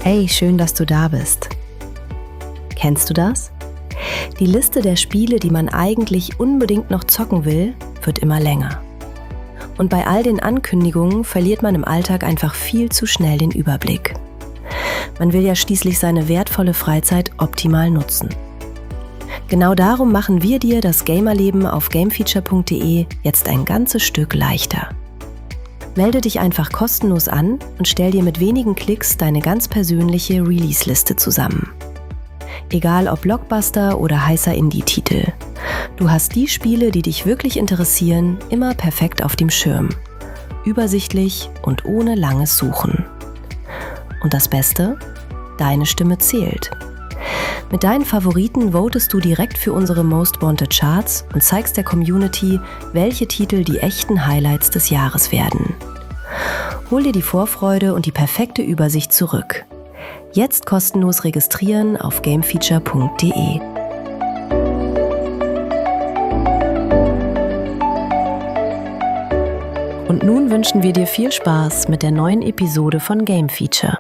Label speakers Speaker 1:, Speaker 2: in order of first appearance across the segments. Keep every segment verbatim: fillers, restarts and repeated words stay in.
Speaker 1: Hey, schön, dass du da bist. Kennst du das? Die Liste der Spiele, die man eigentlich unbedingt noch zocken will, wird immer länger. Und bei all den Ankündigungen verliert man im Alltag einfach viel zu schnell den Überblick. Man will ja schließlich seine wertvolle Freizeit optimal nutzen. Genau darum machen wir dir das Gamerleben auf gamefeature punkt de jetzt ein ganzes Stück leichter. Melde dich einfach kostenlos an und stell dir mit wenigen Klicks deine ganz persönliche Release-Liste zusammen. Egal ob Blockbuster oder heißer Indie-Titel. Du hast die Spiele, die dich wirklich interessieren, immer perfekt auf dem Schirm. Übersichtlich und ohne langes Suchen. Und das Beste? Deine Stimme zählt. Mit deinen Favoriten votest du direkt für unsere Most Wanted Charts und zeigst der Community, welche Titel die echten Highlights des Jahres werden. Hol dir die Vorfreude und die perfekte Übersicht zurück. Jetzt kostenlos registrieren auf gamefeature punkt de. Und nun wünschen wir dir viel Spaß mit der neuen Episode von Game Feature.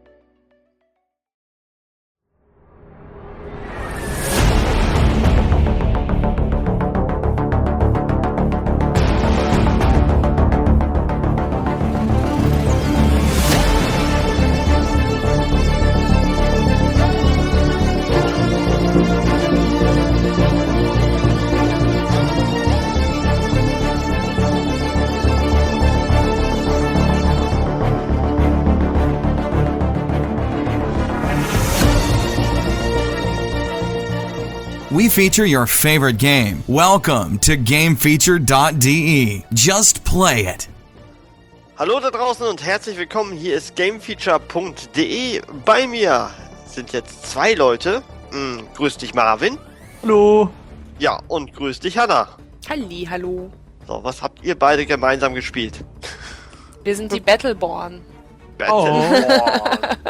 Speaker 2: We feature your favorite game. Welcome to gamefeature punkt de. Just play it.
Speaker 3: Hallo da draußen und herzlich willkommen. Hier ist gamefeature punkt de. Bei mir sind jetzt zwei Leute. Hm, grüß dich Marvin.
Speaker 4: Hallo.
Speaker 3: Ja, und grüß dich Hanna.
Speaker 5: Halli, hallo.
Speaker 3: So, was habt ihr beide gemeinsam gespielt?
Speaker 5: Wir sind die Battleborn.
Speaker 3: Battleborn. Oh.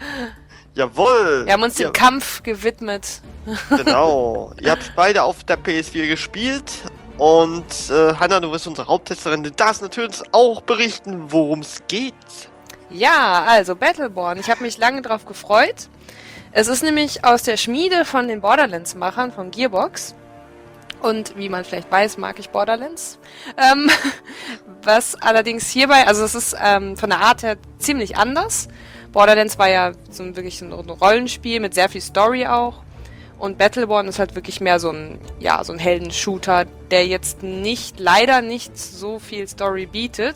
Speaker 3: Jawohl.
Speaker 5: Wir haben uns dem
Speaker 3: ja.
Speaker 5: Kampf gewidmet.
Speaker 3: Genau. Ihr habt beide auf der P S vier gespielt. Und äh, Hanna, du bist unsere Haupttesterin. Du darfst natürlich auch berichten, worum es geht.
Speaker 5: Ja, also Battleborn. Ich habe mich lange drauf gefreut. Es ist nämlich aus der Schmiede von den Borderlands-Machern von Gearbox. Und wie man vielleicht weiß, mag ich Borderlands. Ähm, was allerdings hierbei, also es ist ähm, von der Art her ziemlich anders. Borderlands war ja so ein, wirklich ein Rollenspiel mit sehr viel Story auch. Und Battleborn ist halt wirklich mehr so ein, ja, so ein Heldenshooter, der jetzt nicht, leider nicht so viel Story bietet.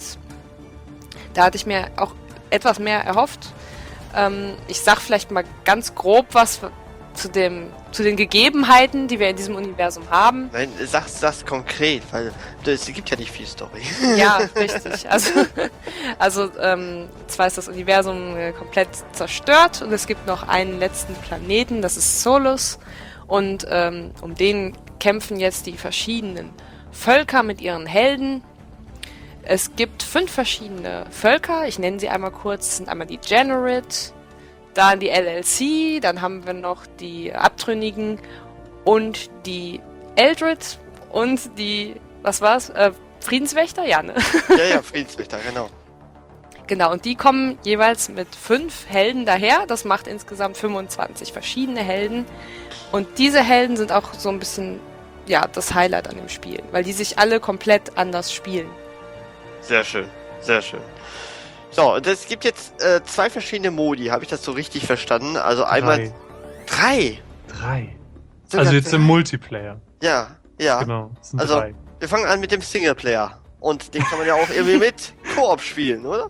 Speaker 5: Da hatte ich mir auch etwas mehr erhofft. Ähm, ich sag vielleicht mal ganz grob was zu dem, zu den Gegebenheiten, die wir in diesem Universum haben.
Speaker 3: Nein, sag's das konkret, weil es gibt ja nicht viel Story.
Speaker 5: Ja, richtig. Also, also ähm, zwar ist das Universum äh, komplett zerstört und es gibt noch einen letzten Planeten, das ist Solus. Und ähm, um den kämpfen jetzt die verschiedenen Völker mit ihren Helden. Es gibt fünf verschiedene Völker, ich nenne sie einmal kurz, das sind einmal die Generate, dann die L L C, dann haben wir noch die Abtrünnigen und die Eldred und die, was war's, äh, Friedenswächter? Ja, ne?
Speaker 3: Ja, ja, Friedenswächter, genau.
Speaker 5: Genau, und die kommen jeweils mit fünf Helden daher. Das macht insgesamt fünfundzwanzig verschiedene Helden. Und diese Helden sind auch so ein bisschen, ja, das Highlight an dem Spiel, weil die sich alle komplett anders spielen. Sehr
Speaker 3: schön, sehr schön. So, und es gibt jetzt äh, zwei verschiedene Modi, habe ich das so richtig verstanden? Also einmal... Drei?
Speaker 4: Drei. Drei. Also jetzt im Multiplayer.
Speaker 3: Ja, ja.
Speaker 4: Genau, das sind
Speaker 3: also,
Speaker 4: drei. Wir
Speaker 3: fangen an mit dem Singleplayer. Und den kann man ja auch irgendwie mit Koop spielen, oder?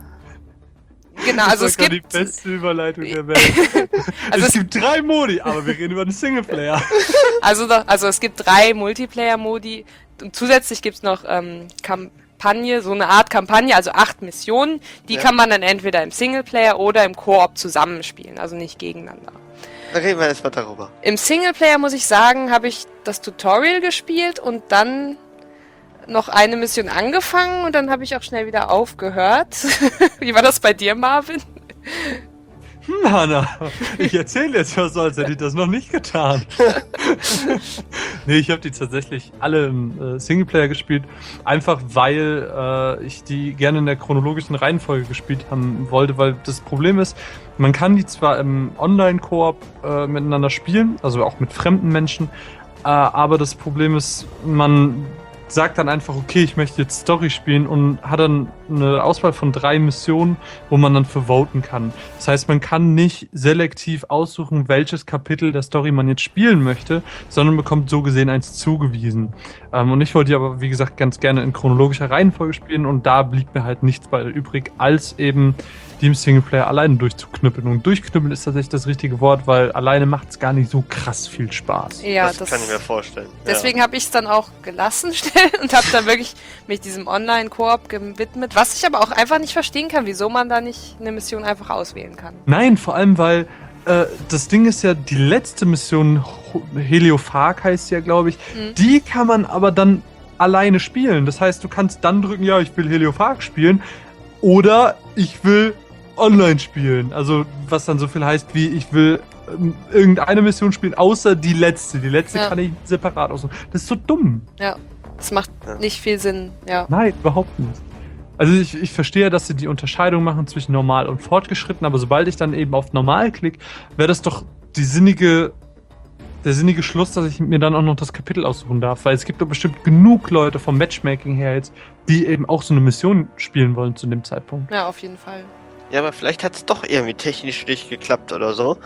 Speaker 5: Genau, also es gibt...
Speaker 4: die beste Überleitung der Welt. also es, es gibt drei Modi, aber wir reden über den Singleplayer.
Speaker 5: also, also es gibt drei Multiplayer-Modi und zusätzlich gibt es noch ähm, Kampagne, so eine Art Kampagne, also acht Missionen. Die ja. kann man dann entweder im Singleplayer oder im Koop zusammenspielen, also nicht gegeneinander.
Speaker 3: Dann reden wir erstmal darüber.
Speaker 5: Im Singleplayer, muss ich sagen, habe ich das Tutorial gespielt und dann noch eine Mission angefangen und dann habe ich auch schnell wieder aufgehört. Wie war das bei dir, Marvin?
Speaker 4: Hm, Hanna, ich erzähle jetzt was so, als hätte ich das noch nicht getan. Nee, ich habe die tatsächlich alle im äh, Singleplayer gespielt, einfach weil äh, ich die gerne in der chronologischen Reihenfolge gespielt haben wollte, weil das Problem ist, man kann die zwar im Online-Koop äh, miteinander spielen, also auch mit fremden Menschen, äh, aber das Problem ist, man sagt dann einfach, okay, ich möchte jetzt Story spielen und hat dann eine Auswahl von drei Missionen, wo man dann für voten kann. Das heißt, man kann nicht selektiv aussuchen, welches Kapitel der Story man jetzt spielen möchte, sondern bekommt so gesehen eins zugewiesen. Ähm, und ich wollte die aber, wie gesagt, ganz gerne in chronologischer Reihenfolge spielen und da blieb mir halt nichts weiter übrig, als eben die im Singleplayer alleine durchzuknüppeln. Und durchknüppeln ist tatsächlich das richtige Wort, weil alleine macht es gar nicht so krass viel Spaß.
Speaker 5: Ja,
Speaker 3: das,
Speaker 5: das
Speaker 3: kann ich mir vorstellen.
Speaker 5: Deswegen
Speaker 3: ja.
Speaker 5: habe ich es dann auch gelassen schnell und habe dann wirklich mich diesem Online-Koop gewidmet, was ich aber auch einfach nicht verstehen kann, wieso man da nicht eine Mission einfach auswählen kann.
Speaker 4: Nein, vor allem, weil äh, das Ding ist ja, die letzte Mission, Heliophag heißt ja, glaube ich, mhm. die kann man aber dann alleine spielen. Das heißt, du kannst dann drücken, ja, ich will Heliophag spielen oder ich will online spielen. Also, was dann so viel heißt wie, ich will ähm, irgendeine Mission spielen, außer die letzte. Die letzte
Speaker 5: ja.
Speaker 4: kann ich separat aussuchen. Das ist so dumm.
Speaker 5: Ja, das macht ja. nicht viel Sinn, ja.
Speaker 4: Nein, überhaupt nicht. Also ich, ich verstehe, dass sie die Unterscheidung machen zwischen normal und fortgeschritten, aber sobald ich dann eben auf normal klicke, wäre das doch die sinnige, der sinnige Schluss, dass ich mir dann auch noch das Kapitel aussuchen darf, weil es gibt doch bestimmt genug Leute vom Matchmaking her jetzt, die eben auch so eine Mission spielen wollen zu dem Zeitpunkt.
Speaker 5: Ja, auf jeden Fall.
Speaker 3: Ja, aber vielleicht hat es doch irgendwie technisch nicht geklappt oder so.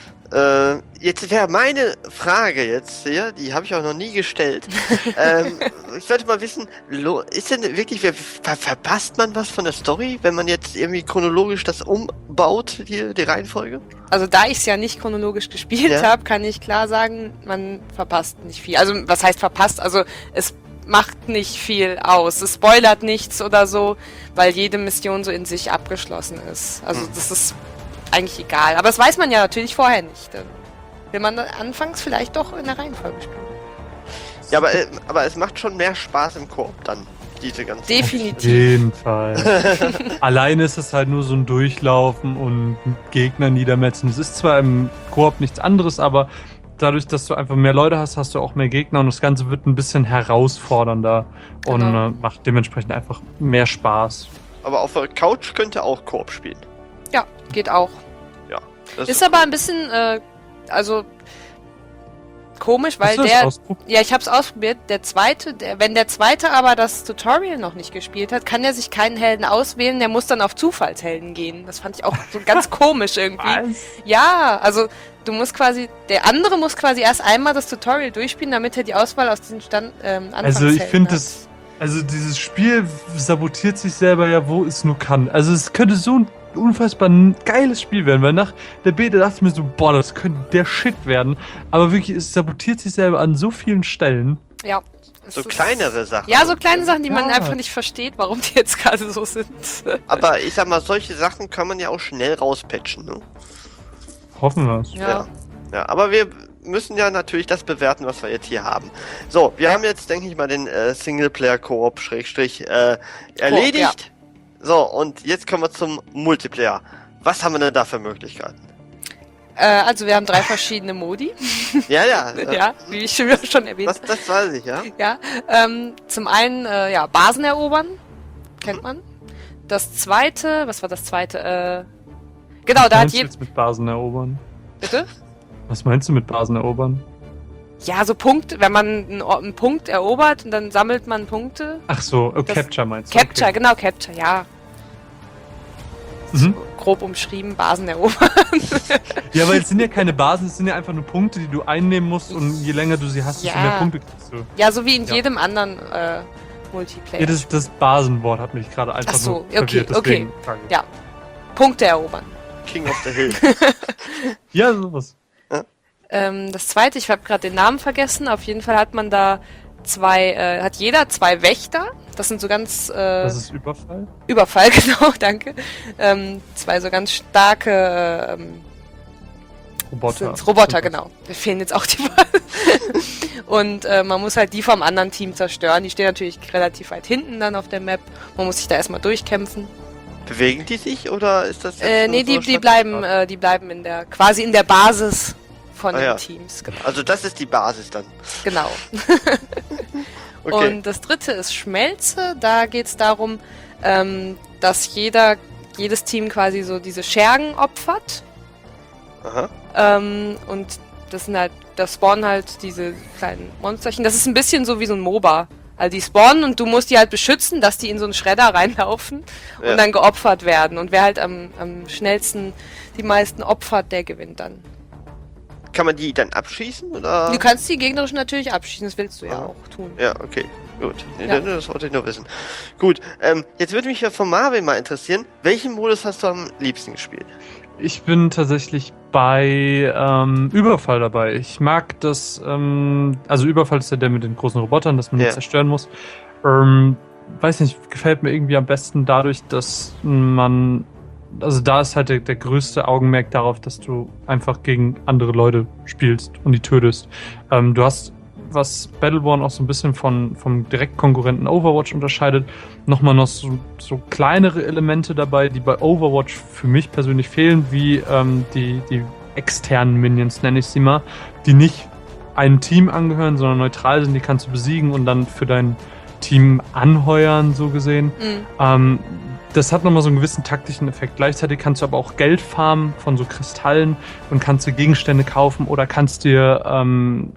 Speaker 3: Äh, jetzt wäre meine Frage jetzt hier, die habe ich auch noch nie gestellt. ähm, ich wollte mal wissen, ist denn wirklich, ver verpasst man was von der Story, wenn man jetzt irgendwie chronologisch das umbaut, die, die Reihenfolge?
Speaker 5: Also da ich es ja nicht chronologisch gespielt
Speaker 3: ja.
Speaker 5: habe, kann ich klar sagen, man verpasst nicht viel. Also was heißt verpasst? Also es macht nicht viel aus. Es spoilert nichts oder so, weil jede Mission so in sich abgeschlossen ist. Also hm. das ist eigentlich egal. Aber das weiß man ja natürlich vorher nicht. Dann will man anfangs vielleicht doch in der Reihenfolge spielen.
Speaker 3: Ja, aber, aber es macht schon mehr Spaß im Koop dann, diese ganze
Speaker 5: Definitiv.
Speaker 4: Auf jeden Fall. Alleine ist es halt nur so ein Durchlaufen und Gegner niedermetzen. Es ist zwar im Koop nichts anderes, aber dadurch, dass du einfach mehr Leute hast, hast du auch mehr Gegner und das Ganze wird ein bisschen herausfordernder genau. und äh, macht dementsprechend einfach mehr Spaß.
Speaker 3: Aber auf der Couch könnte auch Koop spielen.
Speaker 5: Ja, geht auch.
Speaker 3: Ja.
Speaker 5: Ist, ist aber ein bisschen, äh, also komisch, weil der... Ja, ich hab's ausprobiert. Der zweite, der, wenn der zweite aber das Tutorial noch nicht gespielt hat, kann er sich keinen Helden auswählen, der muss dann auf Zufallshelden gehen. Das fand ich auch so ganz komisch irgendwie. Was? Ja, also du musst quasi, der andere muss quasi erst einmal das Tutorial durchspielen, damit er die Auswahl aus diesen Stand, ähm, Anfangshelden
Speaker 4: Also ich finde
Speaker 5: hat.
Speaker 4: das, also dieses Spiel sabotiert sich selber ja, wo es nur kann. Also es könnte so ein unfassbar ein geiles Spiel werden, weil nach der Beta dachte ich mir so, boah, das könnte der Shit werden. Aber wirklich, es sabotiert sich selber an so vielen Stellen.
Speaker 5: Ja.
Speaker 3: So kleinere Sachen.
Speaker 5: Ja, so kleine Sachen, die
Speaker 4: ja.
Speaker 5: man einfach nicht versteht, warum die jetzt gerade so sind.
Speaker 3: Aber ich sag mal, solche Sachen kann man ja auch schnell rauspatchen, ne?
Speaker 4: Hoffen wir es.
Speaker 5: Ja.
Speaker 3: ja. Ja, aber wir müssen ja natürlich das bewerten, was wir jetzt hier haben. So, wir haben jetzt, denke ich mal, den äh, Singleplayer-Koop Schrägstrich äh, erledigt. Ja. So, und jetzt kommen wir zum Multiplayer. Was haben wir denn da für Möglichkeiten?
Speaker 5: Äh, also wir haben drei verschiedene Modi.
Speaker 3: Ja, ja. Äh,
Speaker 5: ja, wie ich schon erwähnt habe.
Speaker 3: Das, das weiß ich, ja.
Speaker 5: Ja, ähm, zum einen, äh, ja, Basen erobern. Kennt man. Das zweite, was war das zweite? Äh, genau,
Speaker 4: was
Speaker 5: da hat
Speaker 4: meinst du
Speaker 5: jeder...
Speaker 4: jetzt mit Basen erobern?
Speaker 5: Bitte?
Speaker 4: Was meinst du mit Basen erobern?
Speaker 5: Ja, so Punkt, wenn man einen, einen Punkt erobert und dann sammelt man Punkte.
Speaker 4: Ach so, oh,
Speaker 5: Das-
Speaker 4: Capture meinst du?
Speaker 5: Capture,
Speaker 4: Okay.
Speaker 5: genau, Capture, ja.
Speaker 4: Mhm.
Speaker 5: Grob umschrieben, Basen erobern.
Speaker 4: Ja, weil es sind ja keine Basen, es sind ja einfach nur Punkte, die du einnehmen musst und je länger du sie hast, desto
Speaker 5: Ja.
Speaker 4: mehr Punkte kriegst du.
Speaker 5: Ja, so wie in
Speaker 4: Ja.
Speaker 5: jedem anderen äh, Multiplayer.
Speaker 4: Ja, das, das Basenwort hat mich gerade einfach
Speaker 5: Ach so,
Speaker 4: nur
Speaker 5: okay,
Speaker 4: verwirrt, deswegen
Speaker 5: okay.
Speaker 4: frage ich.
Speaker 5: Ja. Punkte erobern.
Speaker 3: King of the Hill.
Speaker 4: Ja, sowas.
Speaker 5: Ähm, das zweite, ich habe gerade den Namen vergessen. Auf jeden Fall hat man da zwei, äh, hat jeder zwei Wächter. Das sind so ganz äh,
Speaker 4: Das ist Überfall.
Speaker 5: Überfall, genau, danke. Ähm, zwei so ganz starke äh, ähm,
Speaker 4: Roboter.
Speaker 5: sind's Roboter, genau. Mir fehlen jetzt auch die Und äh, man muss halt die vom anderen Team zerstören. Die stehen natürlich relativ weit hinten dann auf der Map. Man muss sich da erstmal durchkämpfen.
Speaker 3: Bewegen die sich oder ist das jetzt
Speaker 5: Äh,
Speaker 3: nur
Speaker 5: nee,
Speaker 3: so
Speaker 5: die, die
Speaker 3: Stadt-
Speaker 5: bleiben, äh, die bleiben in der, quasi in der Basis von
Speaker 3: Ah,
Speaker 5: den
Speaker 3: ja.
Speaker 5: Teams. Genau.
Speaker 3: Also das ist die Basis dann.
Speaker 5: genau.
Speaker 3: Okay.
Speaker 5: Und das dritte ist Schmelze. Da geht es darum, ähm, dass jeder, jedes Team quasi so diese Schergen opfert.
Speaker 3: Aha.
Speaker 5: Ähm, und das sind halt, da spawnen halt diese kleinen Monsterchen. Das ist ein bisschen so wie so ein MOBA. Also die spawnen und du musst die halt beschützen, dass die in so einen Schredder reinlaufen
Speaker 3: Ja.
Speaker 5: und dann geopfert werden. Und wer halt am, am schnellsten die meisten opfert, der gewinnt dann.
Speaker 3: Kann man die dann abschießen? Oder?
Speaker 5: Du kannst die gegnerischen natürlich abschießen, das willst du ja
Speaker 3: Ah.
Speaker 5: auch tun.
Speaker 3: Ja, okay. Gut. Nee,
Speaker 5: Ja.
Speaker 3: Das wollte ich nur wissen. Gut. Ähm, jetzt würde mich ja von Marvin mal interessieren, welchen Modus hast du am liebsten gespielt?
Speaker 4: Ich bin tatsächlich bei ähm, Überfall dabei. Ich mag das, ähm, also Überfall ist ja der mit den großen Robotern, dass man
Speaker 3: Ja.
Speaker 4: die zerstören muss. Ähm, weiß nicht, gefällt mir irgendwie am besten dadurch, dass man, also da ist halt der, der größte Augenmerk darauf, dass du einfach gegen andere Leute spielst und die tötest. Ähm, du hast, was Battleborn auch so ein bisschen von, vom Direktkonkurrenten Overwatch unterscheidet, nochmal noch so, so kleinere Elemente dabei, die bei Overwatch für mich persönlich fehlen, wie ähm, die, die externen Minions, nenne ich sie mal, die nicht einem Team angehören, sondern neutral sind, die kannst du besiegen und dann für dein Team anheuern, so gesehen.
Speaker 5: Mhm.
Speaker 4: Ähm, das hat nochmal so einen gewissen taktischen Effekt. Gleichzeitig kannst du aber auch Geld farmen von so Kristallen und kannst dir Gegenstände kaufen oder kannst dir ähm,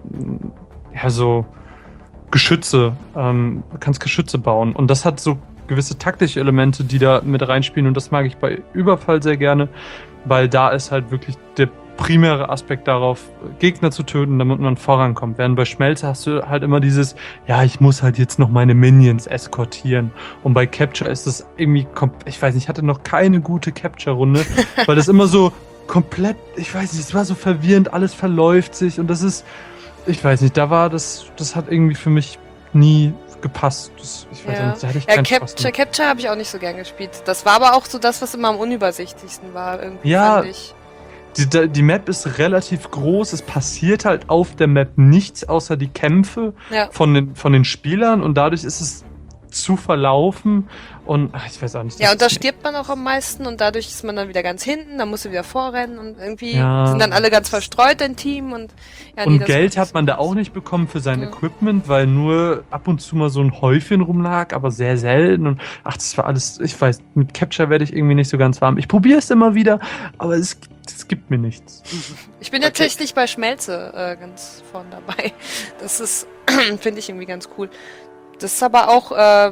Speaker 4: ja so Geschütze, ähm, kannst Geschütze bauen. Und das hat so gewisse taktische Elemente, die da mit reinspielen. Und das mag ich bei Überfall sehr gerne, weil da ist halt wirklich der primäre Aspekt darauf, Gegner zu töten, damit man vorankommt. Während bei Schmelze hast du halt immer dieses, ja, ich muss halt jetzt noch meine Minions eskortieren. Und bei Capture ist das irgendwie, ich weiß nicht, ich hatte noch keine gute Capture-Runde, weil das immer so komplett, ich weiß nicht, es war so verwirrend, alles verläuft sich und das ist, ich weiß nicht, da war das, das hat irgendwie für mich nie gepasst. Das, ich weiß
Speaker 5: Ja,
Speaker 4: nicht, da hatte ich
Speaker 5: ja
Speaker 4: keinen Spaß
Speaker 5: Capture,
Speaker 4: mit.
Speaker 5: Capture habe ich auch nicht so gern gespielt. Das war aber auch so das, was immer am unübersichtlichsten war, irgendwie,
Speaker 4: Ja,
Speaker 5: fand ich.
Speaker 4: Die, die Map ist relativ groß, es passiert halt auf der Map nichts, außer die Kämpfe
Speaker 5: Ja.
Speaker 4: von den, von den Spielern und dadurch ist es zu verlaufen und ach, ich weiß auch nicht.
Speaker 5: Ja,
Speaker 4: das
Speaker 5: und da
Speaker 4: ist-
Speaker 5: stirbt man auch am meisten und dadurch ist man dann wieder ganz hinten, dann musst du wieder vorrennen und irgendwie
Speaker 4: Ja.
Speaker 5: sind dann alle ganz verstreut, dein Team und ja, nee,
Speaker 4: Und
Speaker 5: das
Speaker 4: Geld
Speaker 5: war
Speaker 4: hat man da auch nicht bekommen für sein
Speaker 5: Ja.
Speaker 4: Equipment, weil nur ab und zu mal so ein Häufchen rumlag, aber sehr selten. Und ach, das war alles, ich weiß, mit Capture werde ich irgendwie nicht so ganz warm. Ich probiere es immer wieder, aber es, es gibt mir nichts.
Speaker 5: Ich bin
Speaker 3: Okay.
Speaker 5: tatsächlich bei Schmelze äh, ganz vorn dabei. Das ist, finde ich irgendwie ganz cool. Das ist aber auch, äh,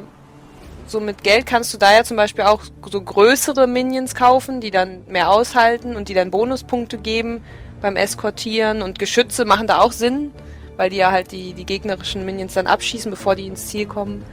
Speaker 5: so mit Geld kannst du da ja zum Beispiel auch so größere Minions kaufen, die dann mehr aushalten und die dann Bonuspunkte geben beim Eskortieren. Und Geschütze machen da auch Sinn, weil die ja halt die, die gegnerischen Minions dann abschießen, bevor die ins Ziel kommen.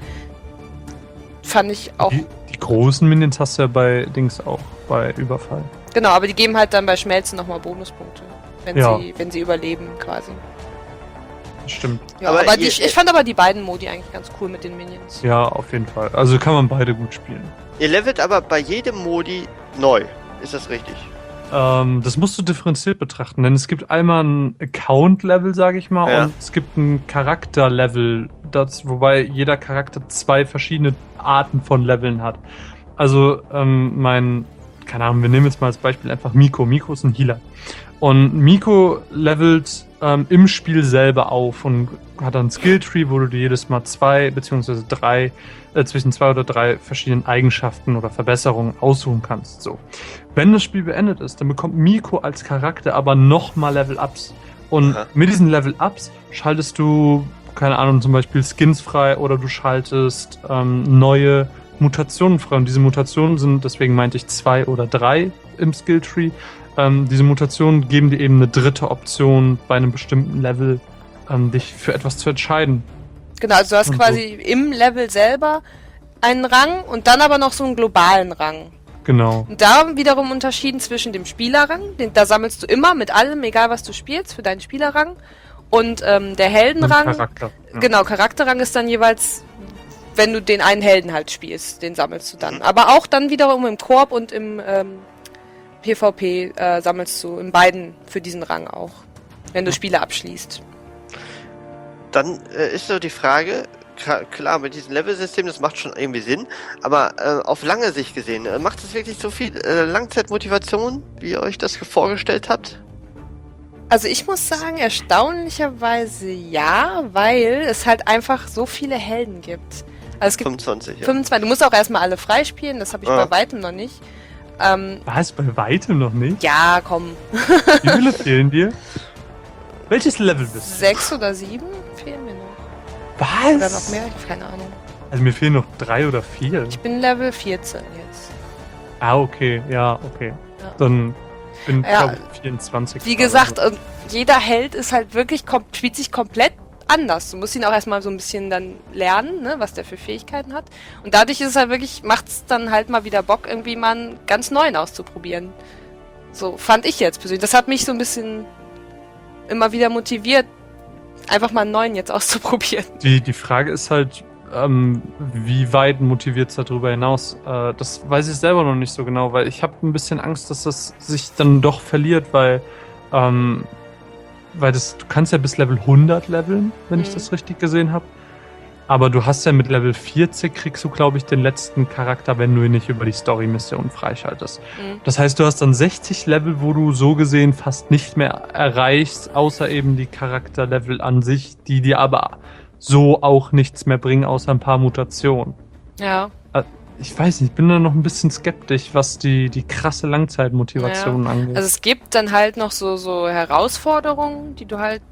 Speaker 5: Fand ich auch.
Speaker 4: Die, die großen Minions hast du ja bei Dings auch, bei Überfall.
Speaker 5: Genau, aber die geben halt dann bei Schmelzen nochmal Bonuspunkte, wenn,
Speaker 4: Ja.
Speaker 5: sie, wenn sie überleben quasi.
Speaker 4: Stimmt.
Speaker 5: Ja,
Speaker 3: Aber
Speaker 5: aber, die,
Speaker 3: ihr-
Speaker 5: ich fand aber die beiden Modi eigentlich ganz cool mit den Minions.
Speaker 4: Ja, auf jeden Fall. Also kann man beide gut spielen.
Speaker 3: Ihr levelt aber bei jedem Modi neu. Ist das richtig?
Speaker 4: Ähm, das musst du differenziert betrachten, denn es gibt einmal ein Account-Level, sage ich mal,
Speaker 3: Ja.
Speaker 4: und es gibt ein Charakter-Level, das, wobei jeder Charakter zwei verschiedene Arten von Leveln hat. Also ähm, mein, keine Ahnung, wir nehmen jetzt mal als Beispiel einfach Miko. Miko ist ein Healer. Und Miko levelt ähm, im Spiel selber auf und hat dann einen Skilltree, wo du dir jedes Mal zwei beziehungsweise drei, äh, zwischen zwei oder drei verschiedenen Eigenschaften oder Verbesserungen aussuchen kannst. So. Wenn das Spiel beendet ist, dann bekommt Miko als Charakter aber nochmal Level-Ups. Und
Speaker 3: Aha.
Speaker 4: mit diesen Level-Ups schaltest du, keine Ahnung, zum Beispiel Skins frei oder du schaltest ähm, neue Mutationen frei. Und diese Mutationen sind, deswegen meinte ich zwei oder drei im Skilltree. Ähm, diese Mutationen geben dir eben eine dritte Option bei einem bestimmten Level, ähm, dich für etwas zu entscheiden.
Speaker 5: Genau, also du hast
Speaker 4: Und so.
Speaker 5: quasi im Level selber einen Rang und dann aber noch so einen globalen Rang.
Speaker 4: Genau.
Speaker 5: Und da wiederum unterschieden zwischen dem Spielerrang, den, da sammelst du immer mit allem, egal was du spielst, für deinen Spielerrang. Und ähm, der
Speaker 4: Und
Speaker 5: Heldenrang,
Speaker 4: Charakter. Ja.
Speaker 5: genau, Charakterrang ist dann jeweils, wenn du den einen Helden halt spielst, den sammelst du dann. Aber auch dann wiederum im Koop und im ähm, PvP äh, sammelst du in beiden für diesen Rang auch, wenn du Spiele abschließt.
Speaker 3: Dann äh, ist so die Frage, klar, klar, mit diesem Level-System, das macht schon irgendwie Sinn, aber äh, auf lange Sicht gesehen, äh, macht es wirklich so viel äh, Langzeitmotivation, wie ihr euch das vorgestellt habt?
Speaker 5: Also ich muss sagen, erstaunlicherweise ja, weil es halt einfach so viele Helden gibt. Also es gibt
Speaker 3: fünfundzwanzig, ja.
Speaker 5: fünfundzwanzig. Du musst auch erstmal alle freispielen, das habe ich
Speaker 3: Ah.
Speaker 5: bei weitem noch nicht. Ähm,
Speaker 4: Was? Bei weitem noch nicht?
Speaker 5: ja, komm.
Speaker 4: Wie viele fehlen dir? Welches Level bist du?
Speaker 5: Sechs oder sieben fehlen mir noch.
Speaker 4: Was?
Speaker 5: Oder noch mehr, ich habe keine Ahnung.
Speaker 4: Also mir fehlen noch drei oder vier.
Speaker 5: Ich bin Level vierzehn jetzt.
Speaker 4: Ah, okay. Ja, okay.
Speaker 5: Ja.
Speaker 4: Dann bin ich,
Speaker 5: Ja.
Speaker 4: glaube ich, vierundzwanzig.
Speaker 5: Wie
Speaker 4: oder
Speaker 5: gesagt,
Speaker 4: so.
Speaker 5: und jeder Held ist halt wirklich, kom- spielt sich komplett anders. Du musst ihn auch erstmal so ein bisschen dann lernen, ne, was der für Fähigkeiten hat. Und dadurch ist es halt wirklich, macht es dann halt mal wieder Bock, irgendwie mal einen ganz neuen auszuprobieren. So fand ich jetzt persönlich. Das hat mich so ein bisschen immer wieder motiviert, einfach mal einen neuen jetzt auszuprobieren.
Speaker 4: Die, die Frage ist halt, ähm, wie weit motiviert es darüber hinaus? Äh, das weiß ich selber noch nicht so genau, weil ich habe ein bisschen Angst, dass das sich dann doch verliert, weil, ähm, weil das, du kannst ja bis Level hundert leveln, wenn
Speaker 5: Mhm.
Speaker 4: ich das richtig gesehen habe. Aber du hast ja mit Level vierzig kriegst du, glaube ich, den letzten Charakter, wenn du ihn nicht über die Story-Mission freischaltest.
Speaker 5: Mhm.
Speaker 4: Das heißt, du hast dann sechzig Level, wo du so gesehen fast nicht mehr erreichst, außer eben die Charakterlevel an sich, die dir aber so auch nichts mehr bringen, außer ein paar Mutationen.
Speaker 5: Ja.
Speaker 4: Ich weiß nicht, ich bin da noch ein bisschen skeptisch, was die, die krasse Langzeitmotivation angeht.
Speaker 5: Also es gibt dann halt noch so, so Herausforderungen, die du halt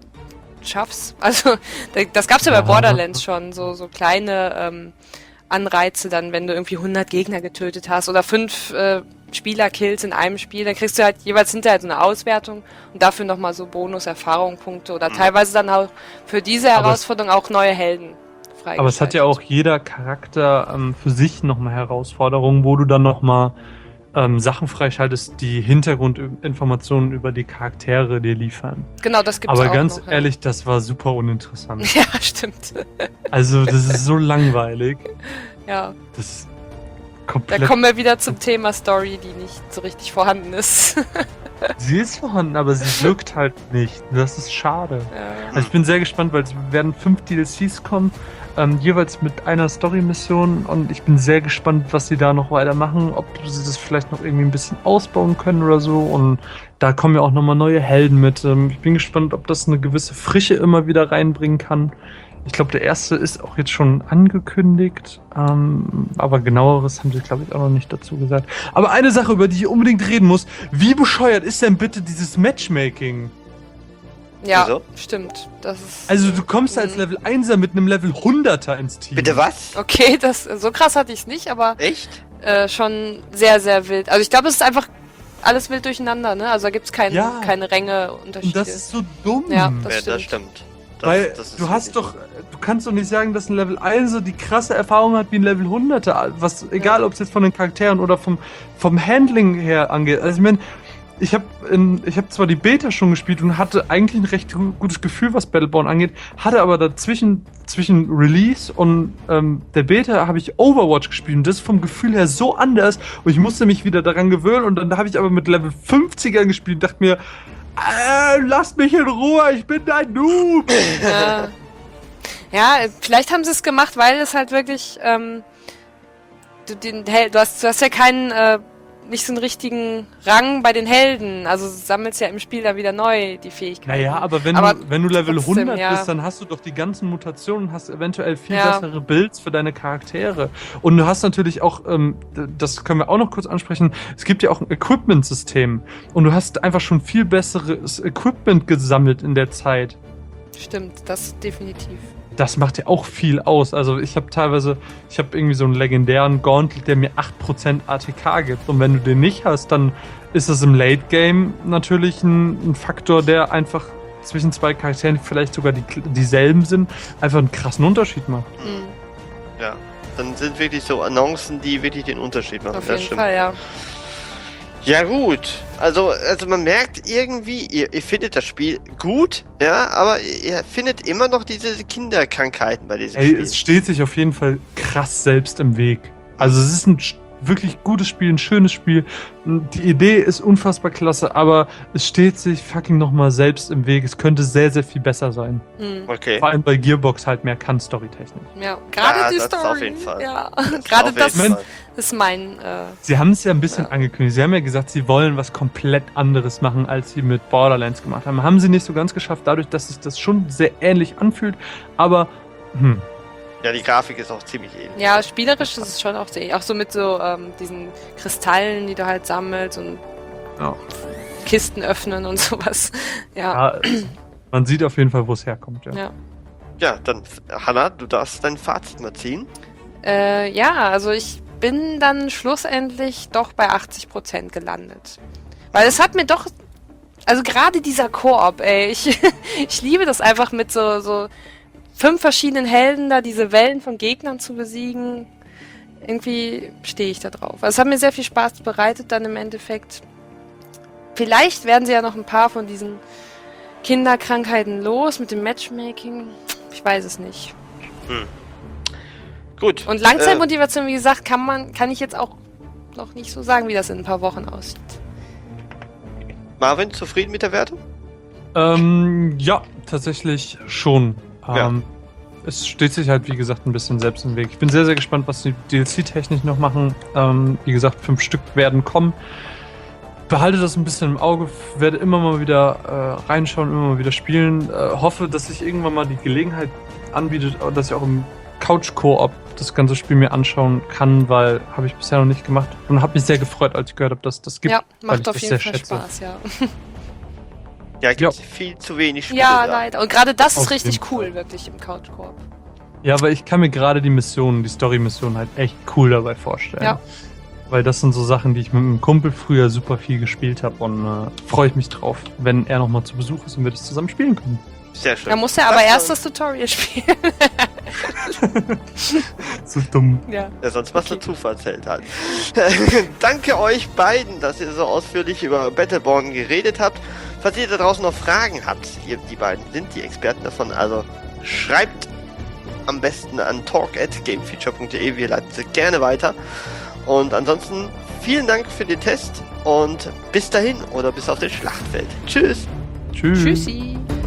Speaker 5: schaffst. Also da- das gab's ja bei
Speaker 4: Ja.
Speaker 5: Borderlands schon, so, so kleine ähm, Anreize dann, wenn du irgendwie hundert Gegner getötet hast oder fünf äh, Spieler-Kills in einem Spiel, dann kriegst du halt jeweils hinterher so eine Auswertung und dafür nochmal so Bonus-Erfahrungspunkte oder teilweise dann auch für diese
Speaker 4: Aber es-
Speaker 5: Herausforderung auch neue Helden freigeschaltet.
Speaker 4: Aber es hat ja auch jeder Charakter ähm, für sich nochmal Herausforderungen, wo du dann nochmal ähm, Sachen freischaltest, die Hintergrundinformationen über die Charaktere dir liefern.
Speaker 5: Genau, das gibt's
Speaker 4: Aber
Speaker 5: auch
Speaker 4: ganz
Speaker 5: noch, ja.
Speaker 4: ehrlich, das war super uninteressant.
Speaker 5: Ja, stimmt.
Speaker 4: Also, das ist so langweilig.
Speaker 5: Ja.
Speaker 4: Das ist
Speaker 5: Da
Speaker 4: komplett.
Speaker 5: kommen wir wieder zum Thema Story, die nicht so richtig vorhanden ist.
Speaker 4: Sie ist vorhanden, aber sie wirkt halt nicht. Das ist schade.
Speaker 5: Ja.
Speaker 4: Also ich bin sehr gespannt, weil es werden fünf D L Cs kommen, ähm, jeweils mit einer Story-Mission, und ich bin sehr gespannt, was sie da noch weitermachen, ob sie das vielleicht noch irgendwie ein bisschen ausbauen können oder so, und da kommen ja auch nochmal neue Helden mit. Ähm, ich bin gespannt, ob das eine gewisse Frische immer wieder reinbringen kann. Ich glaube, der erste ist auch jetzt schon angekündigt, ähm, aber genaueres haben sie, glaube ich, auch noch nicht dazu gesagt. Aber eine Sache, über die ich unbedingt reden muss: Wie bescheuert ist denn bitte dieses Matchmaking?
Speaker 5: Ja,
Speaker 3: Wieso?
Speaker 5: stimmt. Das ist.
Speaker 4: Also du kommst als
Speaker 5: Mhm.
Speaker 4: Level einser mit einem Level hunderter ins Team.
Speaker 3: Bitte was?
Speaker 5: Okay, das so krass hatte ich es nicht, aber
Speaker 3: Echt?
Speaker 5: äh, schon sehr, sehr wild. Also ich glaube, es ist einfach alles wild durcheinander, ne? Also da gibt es kein,
Speaker 4: Ja.
Speaker 5: keine Ränge
Speaker 4: Und
Speaker 5: Unterschiede.
Speaker 4: das ist so dumm.
Speaker 5: Ja, das
Speaker 3: Ja,
Speaker 5: stimmt.
Speaker 3: das stimmt. Das,
Speaker 4: Weil
Speaker 3: das ist
Speaker 4: du hast
Speaker 3: wirklich
Speaker 4: doch, du kannst doch nicht sagen, dass ein Level einser die krasse Erfahrung hat wie ein Level hunderter. Was, egal, ob es jetzt von den Charakteren oder vom, vom Handling her angeht. Also ich meine, ich habe ich hab zwar die Beta schon gespielt und hatte eigentlich ein recht gu- gutes Gefühl, was Battleborn angeht, hatte aber dazwischen zwischen Release und ähm, der Beta habe ich Overwatch gespielt, und das ist vom Gefühl her so anders, und ich musste mich wieder daran gewöhnen, und dann habe ich aber mit Level fünfziger gespielt und dachte mir, äh, lasst mich in Ruhe, ich bin ein Noob.
Speaker 5: Ja. Ja, vielleicht haben sie es gemacht, weil es halt wirklich, ähm, du, den Hel du, hast, du hast ja keinen, äh, nicht so einen richtigen Rang bei den Helden. Also du sammelst ja im Spiel dann wieder neu die Fähigkeiten.
Speaker 4: Naja, aber wenn,
Speaker 5: Aber
Speaker 4: du, wenn du Level
Speaker 5: trotzdem,
Speaker 4: hundert
Speaker 5: ja.
Speaker 4: bist, dann hast du doch die ganzen Mutationen und hast eventuell viel
Speaker 5: Ja.
Speaker 4: bessere Builds für deine Charaktere. Und du hast natürlich auch, ähm, d- das können wir auch noch kurz ansprechen, es gibt ja auch ein Equipment-System. Und du hast einfach schon viel besseres Equipment gesammelt in der Zeit.
Speaker 5: Stimmt, das definitiv.
Speaker 4: Das macht ja auch viel aus. Also ich habe teilweise, ich habe irgendwie so einen legendären Gauntlet, der mir acht Prozent A T K gibt. Und wenn du den nicht hast, dann ist das im Late Game natürlich ein, ein Faktor, der einfach zwischen zwei Charakteren, die vielleicht sogar die, dieselben sind, einfach einen krassen Unterschied macht.
Speaker 5: Mhm.
Speaker 3: Ja. Dann sind wirklich so Annoncen, die wirklich den Unterschied machen.
Speaker 5: Auf
Speaker 3: das
Speaker 5: jeden
Speaker 3: stimmt.
Speaker 5: Fall, ja.
Speaker 3: Ja gut, also, also man merkt irgendwie, ihr, ihr findet das Spiel gut, ja, aber ihr findet immer noch diese Kinderkrankheiten bei diesem
Speaker 4: Ey,
Speaker 3: Spiel.
Speaker 4: es steht sich auf jeden Fall krass selbst im Weg. Also es ist ein wirklich gutes Spiel, ein schönes Spiel. Die Idee ist unfassbar klasse, aber es steht sich fucking nochmal selbst im Weg. Es könnte sehr, sehr viel besser sein.
Speaker 5: Hm.
Speaker 3: Okay.
Speaker 4: Vor allem, weil Gearbox halt mehr kann, storytechnisch.
Speaker 5: Ja, gerade
Speaker 3: Ja,
Speaker 5: die
Speaker 3: das
Speaker 5: Story.
Speaker 3: auf jeden Fall.
Speaker 5: Ja,
Speaker 3: Das
Speaker 5: gerade
Speaker 3: auf
Speaker 5: das
Speaker 3: jeden Fall.
Speaker 5: ist mein. Äh,
Speaker 4: Sie haben es ja ein bisschen
Speaker 5: Ja.
Speaker 4: angekündigt. Sie haben ja gesagt, sie wollen was komplett anderes machen, als sie mit Borderlands gemacht haben. Haben sie nicht so ganz geschafft, dadurch, dass sich das schon sehr ähnlich anfühlt. Aber, hm,
Speaker 3: Ja, die Grafik ist auch ziemlich ähnlich.
Speaker 5: ja, spielerisch ist es schon auch sehr. Auch so mit so ähm, diesen Kristallen, die du halt sammelst und
Speaker 4: ja.
Speaker 5: Kisten öffnen und sowas. Ja.
Speaker 4: ja es, man sieht auf jeden Fall, wo es herkommt. Ja.
Speaker 5: Ja.
Speaker 3: Ja, dann, Hanna, du darfst dein Fazit mal ziehen.
Speaker 5: Äh, ja, also ich bin dann schlussendlich doch bei achtzig Prozent gelandet. Weil es hat mir doch, also gerade dieser Koop, ey, ich, ich liebe das einfach mit so, so fünf verschiedenen Helden da, diese Wellen von Gegnern zu besiegen. Irgendwie stehe ich da drauf. Also es hat mir sehr viel Spaß bereitet dann im Endeffekt. Vielleicht werden sie ja noch ein paar von diesen Kinderkrankheiten los mit dem Matchmaking. Ich weiß es nicht.
Speaker 3: Hm. Gut.
Speaker 5: Und Langzeitmotivation, wie gesagt, kann man, kann ich jetzt auch noch nicht so sagen, wie das in ein paar Wochen aussieht.
Speaker 3: Äh, Marvin, zufrieden mit der Wertung?
Speaker 4: Ähm, ja, tatsächlich schon.
Speaker 3: Ja.
Speaker 4: Ähm, es steht sich halt, wie gesagt, ein bisschen selbst im Weg. Ich bin sehr, sehr gespannt, was die D L C-technisch noch machen. Ähm, wie gesagt, fünf Stück werden kommen. Behalte das ein bisschen im Auge, werde immer mal wieder äh, reinschauen, immer mal wieder spielen. Äh, hoffe, dass sich irgendwann mal die Gelegenheit anbietet, dass ich auch im Couch-Koop das ganze Spiel mir anschauen kann, weil habe ich bisher noch nicht gemacht. Und habe mich sehr gefreut, als ich gehört habe, dass das gibt.
Speaker 5: Ja,
Speaker 4: weil
Speaker 5: macht
Speaker 4: ich
Speaker 5: auf
Speaker 4: das
Speaker 5: jeden
Speaker 4: sehr
Speaker 5: Fall
Speaker 4: schätze.
Speaker 5: Spaß, ja.
Speaker 3: Ja, gibt
Speaker 4: Ja.
Speaker 3: viel zu wenig Spiele
Speaker 5: Ja,
Speaker 3: da.
Speaker 5: leider. Und gerade das
Speaker 4: Auf
Speaker 5: ist richtig
Speaker 4: jeden
Speaker 5: cool,
Speaker 4: Fall.
Speaker 5: wirklich, im Couch-Koop.
Speaker 4: Ja, aber ich kann mir gerade die Missionen, die Story-Missionen halt echt cool dabei vorstellen.
Speaker 5: Ja.
Speaker 4: Weil das sind so Sachen, die ich mit einem Kumpel früher super viel gespielt habe und äh, freue ich mich drauf, wenn er nochmal zu Besuch ist und wir das zusammen spielen können.
Speaker 3: Sehr schön.
Speaker 5: Da muss er aber
Speaker 3: Das
Speaker 5: erst
Speaker 3: war-
Speaker 5: das Tutorial spielen.
Speaker 4: So dumm.
Speaker 5: Ja.
Speaker 3: Ja, sonst machst du
Speaker 5: Okay.
Speaker 3: Zufallsheld halt. Danke euch beiden, dass ihr so ausführlich über Battleborn geredet habt. Falls ihr da draußen noch Fragen habt, ihr, die beiden sind die Experten davon, also schreibt am besten an talk at gamefeature punkt de, wir leiten sie gerne weiter. Und ansonsten vielen Dank für den Test und bis dahin oder bis auf das Schlachtfeld. Tschüss!
Speaker 4: Tschüss.
Speaker 5: Tschüssi.